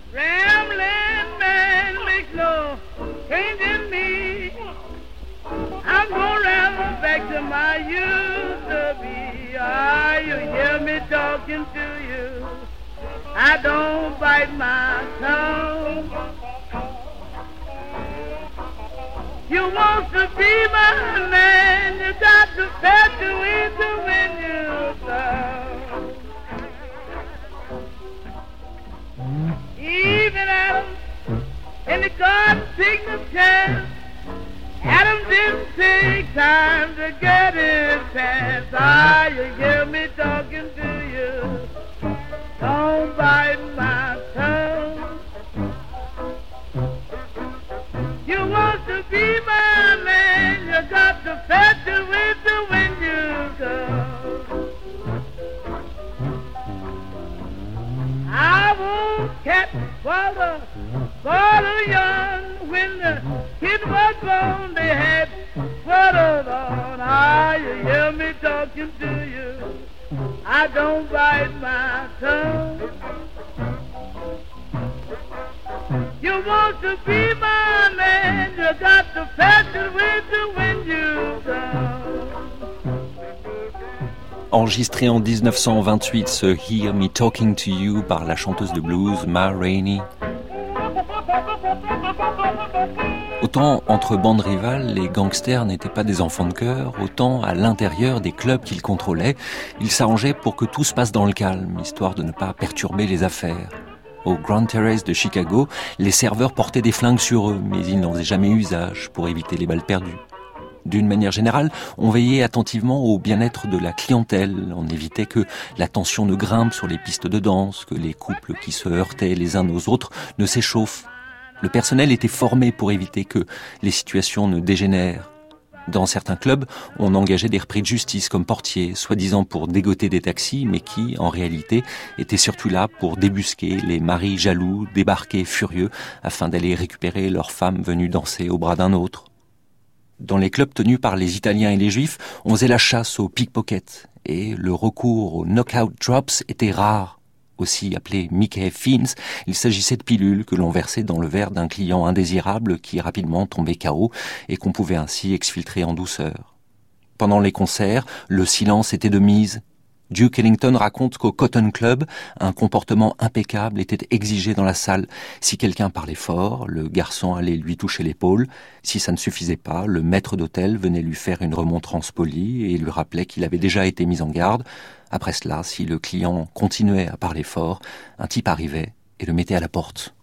Ah, you hear me talking to you. I don't bite my tongue. You want to be my man, you got to fetch the wind to win you some. Even Adam in the garden taking a chance. Adam didn't take time to get his chance. Ah, you hear me talking to you. Don't bite my tongue. You want to be my man, you got to fetch the winter when you come. I won't catch water for the young when the kid was born, they had sweaters on. Ah, you hear me talking to you. I don't bite my tongue. You want to be my man, you got to fetch it with the wind you come. Enregistré en dix-neuf cent vingt-huit, ce Hear Me Talking to You par la chanteuse de blues Ma Rainey. Autant entre bandes rivales, les gangsters n'étaient pas des enfants de cœur, autant à l'intérieur des clubs qu'ils contrôlaient, ils s'arrangeaient pour que tout se passe dans le calme, histoire de ne pas perturber les affaires. Au Grand Terrace de Chicago, les serveurs portaient des flingues sur eux, mais ils n'en faisaient jamais usage pour éviter les balles perdues. D'une manière générale, on veillait attentivement au bien-être de la clientèle. On évitait que la tension ne grimpe sur les pistes de danse, que les couples qui se heurtaient les uns aux autres ne s'échauffent. Le personnel était formé pour éviter que les situations ne dégénèrent. Dans certains clubs, on engageait des repris de justice comme portiers, soi-disant pour dégoter des taxis, mais qui, en réalité, étaient surtout là pour débusquer les maris jaloux, débarqués furieux, afin d'aller récupérer leurs femmes venues danser au bras d'un autre. Dans les clubs tenus par les Italiens et les Juifs, on faisait la chasse aux pickpockets, et le recours aux knockout drops était rare. Aussi appelés Mickey Fins, il s'agissait de pilules que l'on versait dans le verre d'un client indésirable qui rapidement tombait K O et qu'on pouvait ainsi exfiltrer en douceur. Pendant les concerts, le silence était de mise. Duke Ellington raconte qu'au Cotton Club, un comportement impeccable était exigé dans la salle. Si quelqu'un parlait fort, le garçon allait lui toucher l'épaule. Si ça ne suffisait pas, le maître d'hôtel venait lui faire une remontrance polie et lui rappelait qu'il avait déjà été mis en garde. Après cela, si le client continuait à parler fort, un type arrivait et le mettait à la porte.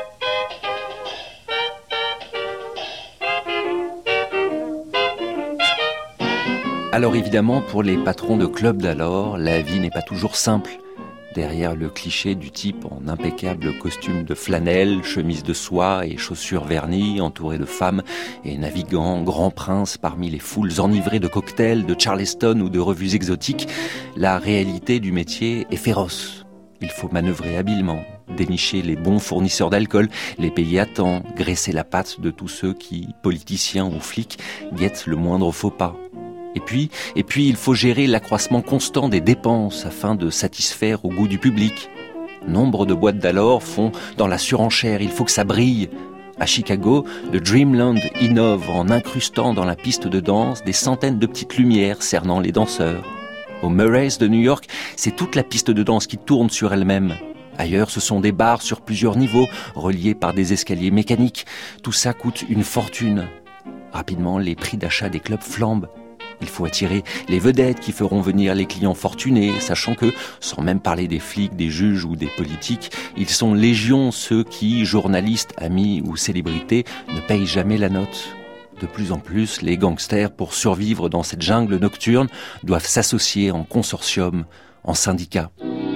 Alors évidemment, pour les patrons de clubs d'alors, la vie n'est pas toujours simple. Derrière le cliché du type en impeccable costume de flanelle, chemise de soie et chaussures vernies, entouré de femmes et naviguant grand prince parmi les foules enivrées de cocktails, de Charleston ou de revues exotiques, la réalité du métier est féroce. Il faut manœuvrer habilement, dénicher les bons fournisseurs d'alcool, les payer à temps, graisser la patte de tous ceux qui, politiciens ou flics, guettent le moindre faux pas. Et puis, et puis, il faut gérer l'accroissement constant des dépenses afin de satisfaire au goût du public. Nombre de boîtes d'alors font dans la surenchère, il faut que ça brille. À Chicago, le Dreamland innove en incrustant dans la piste de danse des centaines de petites lumières cernant les danseurs. Au Murray's de New York, c'est toute la piste de danse qui tourne sur elle-même. Ailleurs, ce sont des bars sur plusieurs niveaux, reliés par des escaliers mécaniques. Tout ça coûte une fortune. Rapidement, les prix d'achat des clubs flambent. Il faut attirer les vedettes qui feront venir les clients fortunés, sachant que, sans même parler des flics, des juges ou des politiques, ils sont légion ceux qui, journalistes, amis ou célébrités, ne payent jamais la note. De plus en plus, les gangsters, pour survivre dans cette jungle nocturne, doivent s'associer en consortium, en syndicats.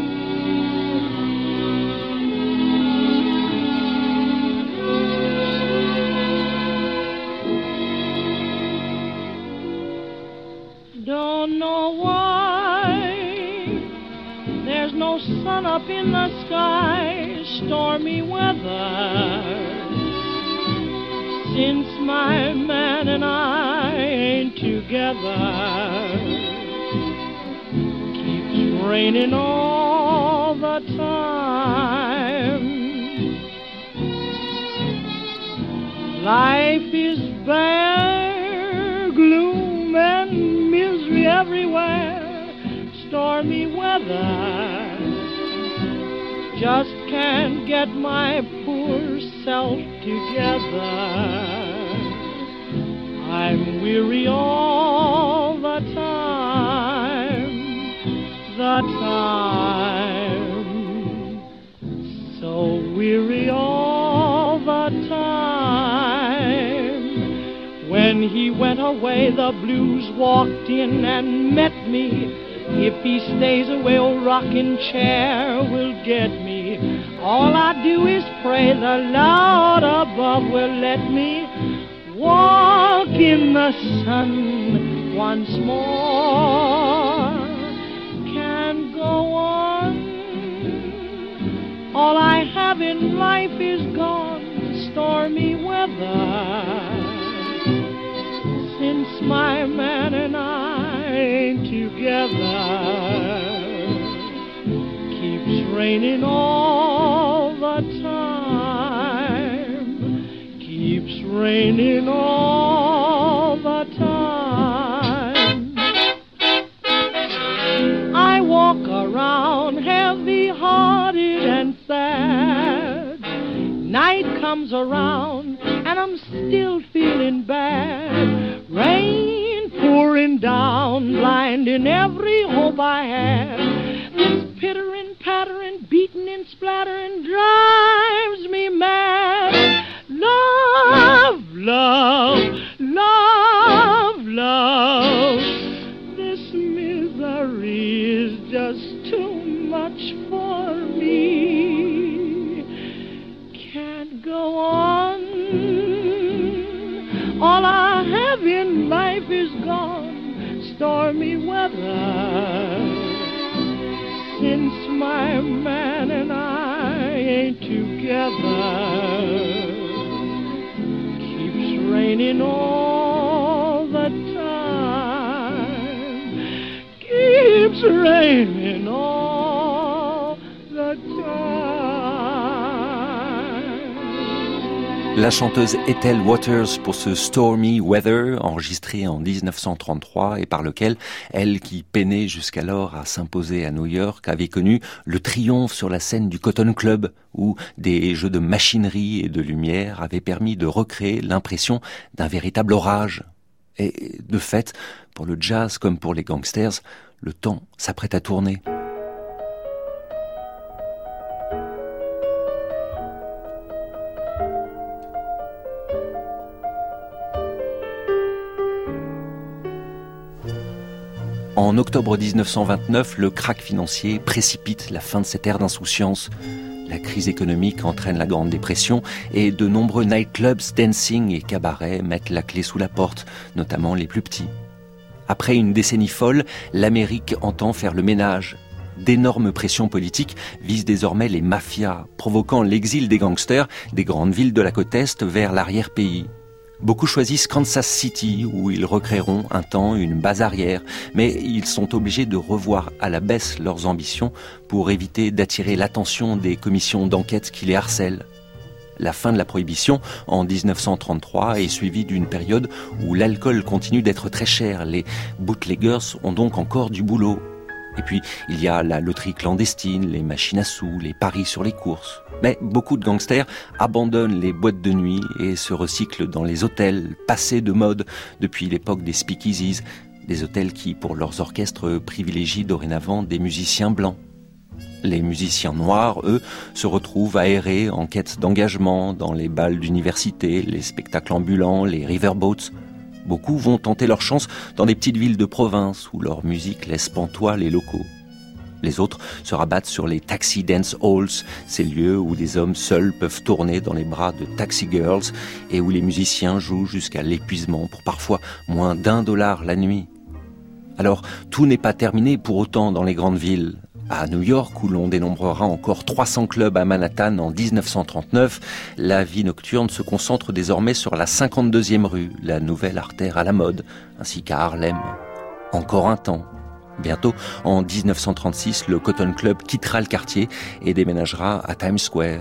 Don't know why there's no sun up in the sky, stormy weather. Since my man and I ain't together, keeps raining all the time. Life is bare, gloom and misery everywhere, stormy weather. Just can't get my poor self together. I'm weary all the time, the time, so weary all the time. When he went away, the blues walked in and met me. If he stays away, old rocking chair will get me. All I do is pray the Lord above will let me walk in the sun once more. Can't go on. All I have in life is gone, stormy weather. Since my man and I ain't together, keeps raining all the time, keeps raining all the time. I walk around heavy-hearted and sad. Night comes around and I'm still feeling bad. Rain pouring down, blinding every hope I had. This pittering, pattering, beating and splattering drives me mad. Love, love, love, love. This misery is just too much for me. Can't go on. All I have in life is gone, stormy weather. Since my man and I ain't together, keeps raining all the time, keeps raining all the time. La chanteuse Ethel Waters pour ce Stormy Weather, enregistré en dix-neuf cent trente-trois et par lequel elle, qui peinait jusqu'alors à s'imposer à New York, avait connu le triomphe sur la scène du Cotton Club, où des jeux de machinerie et de lumière avaient permis de recréer l'impression d'un véritable orage. Et de fait, pour le jazz comme pour les gangsters, le temps s'apprête à tourner. En octobre dix-neuf cent vingt-neuf, le krach financier précipite la fin de cette ère d'insouciance. La crise économique entraîne la Grande Dépression et de nombreux nightclubs, dancing et cabarets mettent la clé sous la porte, notamment les plus petits. Après une décennie folle, l'Amérique entend faire le ménage. D'énormes pressions politiques visent désormais les mafias, provoquant l'exil des gangsters des grandes villes de la côte Est vers l'arrière-pays. Beaucoup choisissent Kansas City, où ils recréeront un temps une base arrière, mais ils sont obligés de revoir à la baisse leurs ambitions pour éviter d'attirer l'attention des commissions d'enquête qui les harcèlent. La fin de la prohibition en dix-neuf cent trente-trois est suivie d'une période où l'alcool continue d'être très cher. Les bootleggers ont donc encore du boulot. Et puis, il y a la loterie clandestine, les machines à sous, les paris sur les courses. Mais beaucoup de gangsters abandonnent les boîtes de nuit et se recyclent dans les hôtels passés de mode depuis l'époque des speakeasies, des hôtels qui, pour leurs orchestres, privilégient dorénavant des musiciens blancs. Les musiciens noirs, eux, se retrouvent à errer en quête d'engagement dans les bals d'université, les spectacles ambulants, les riverboats. Beaucoup vont tenter leur chance dans des petites villes de province où leur musique laisse pantois les locaux. Les autres se rabattent sur les taxi dance halls, ces lieux où des hommes seuls peuvent tourner dans les bras de taxi girls et où les musiciens jouent jusqu'à l'épuisement pour parfois moins d'un dollar la nuit. Alors, tout n'est pas terminé pour autant dans les grandes villes. À New York, où l'on dénombrera encore trois cents clubs à Manhattan en dix-neuf cent trente-neuf, la vie nocturne se concentre désormais sur la cinquante-deuxième rue, la nouvelle artère à la mode, ainsi qu'à Harlem. Encore un temps. Bientôt, en dix-neuf cent trente-six, le Cotton Club quittera le quartier et déménagera à Times Square.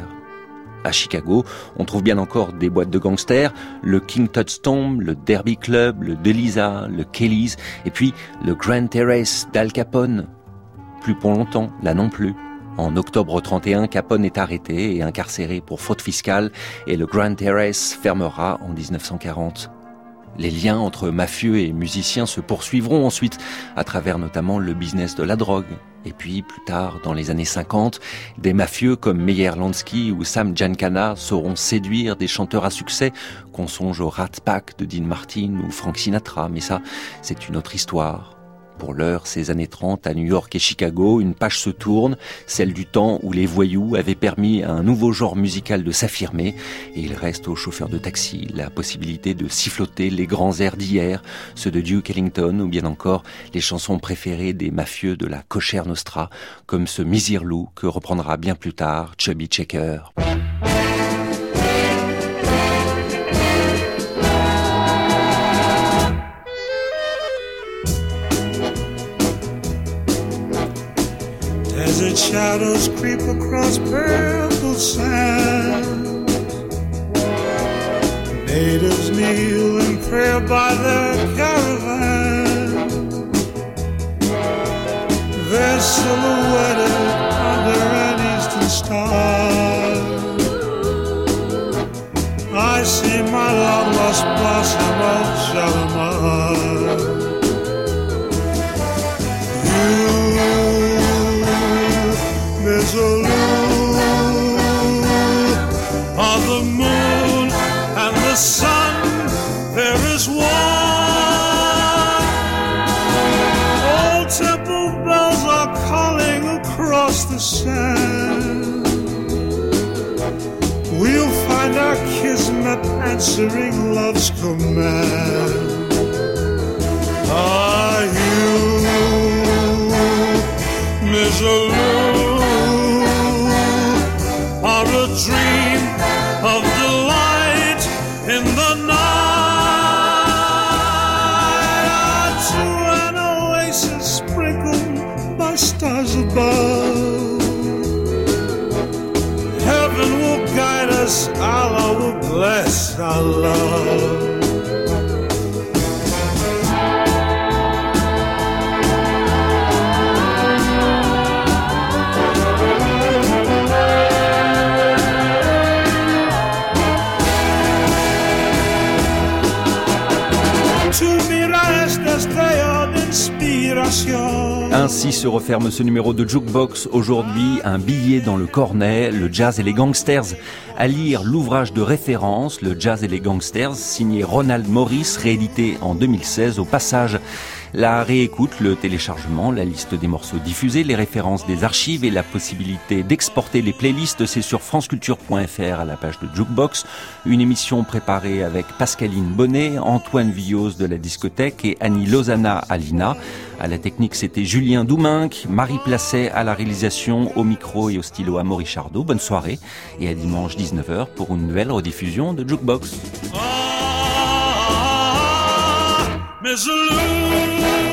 À Chicago, on trouve bien encore des boîtes de gangsters, le King Tut's Tomb, le Derby Club, le Delisa, le Kelly's, et puis le Grand Terrace d'Al Capone. Plus pour longtemps, là non plus. En octobre trente et un, Capone est arrêté et incarcéré pour faute fiscale, et le Grand Terrace fermera en dix-neuf cent quarante. Les liens entre mafieux et musiciens se poursuivront ensuite, à travers notamment le business de la drogue. Et puis, plus tard, dans les années cinquante, des mafieux comme Meyer Lansky ou Sam Giancana sauront séduire des chanteurs à succès, qu'on songe au Rat Pack de Dean Martin ou Frank Sinatra, mais ça, c'est une autre histoire. Pour l'heure, ces années trente, à New York et Chicago, une page se tourne, celle du temps où les voyous avaient permis à un nouveau genre musical de s'affirmer, et il reste aux chauffeurs de taxi la possibilité de siffloter les grands airs d'hier, ceux de Duke Ellington, ou bien encore les chansons préférées des mafieux de la Kosher Nostra, comme ce Misirlou que reprendra bien plus tard Chubby Checker. Desert shadows creep across purple sand. Natives kneel in prayer by their caravan. They're silhouetted under an eastern star. I see my long-lost blossom of Shalimar. You Missoula of the moon and the sun, there is one. Old temple bells are calling across the sand. We'll find our kismet answering love's command. Are you Missoula? Or a dream of delight in the night, to an oasis sprinkled by stars above. Heaven will guide us, Allah will bless our love. Ainsi se referme ce numéro de Jukebox. Aujourd'hui, un billet dans le cornet, le jazz et les gangsters. À lire l'ouvrage de référence, le jazz et les gangsters, signé Ronald Morris, réédité en deux mille seize au Passage. La réécoute, le téléchargement, la liste des morceaux diffusés, les références des archives et la possibilité d'exporter les playlists, c'est sur franceculture point f r à la page de Jukebox. Une émission préparée avec Pascaline Bonnet, Antoine Villos de la discothèque et Annie Lozana à l'I N A. À la technique, c'était Julien Douminc, Marie Placet à la réalisation, au micro et au stylo Amaury Chardot. Bonne soirée et à dimanche dix-neuf heures pour une nouvelle rediffusion de Jukebox. Missoula.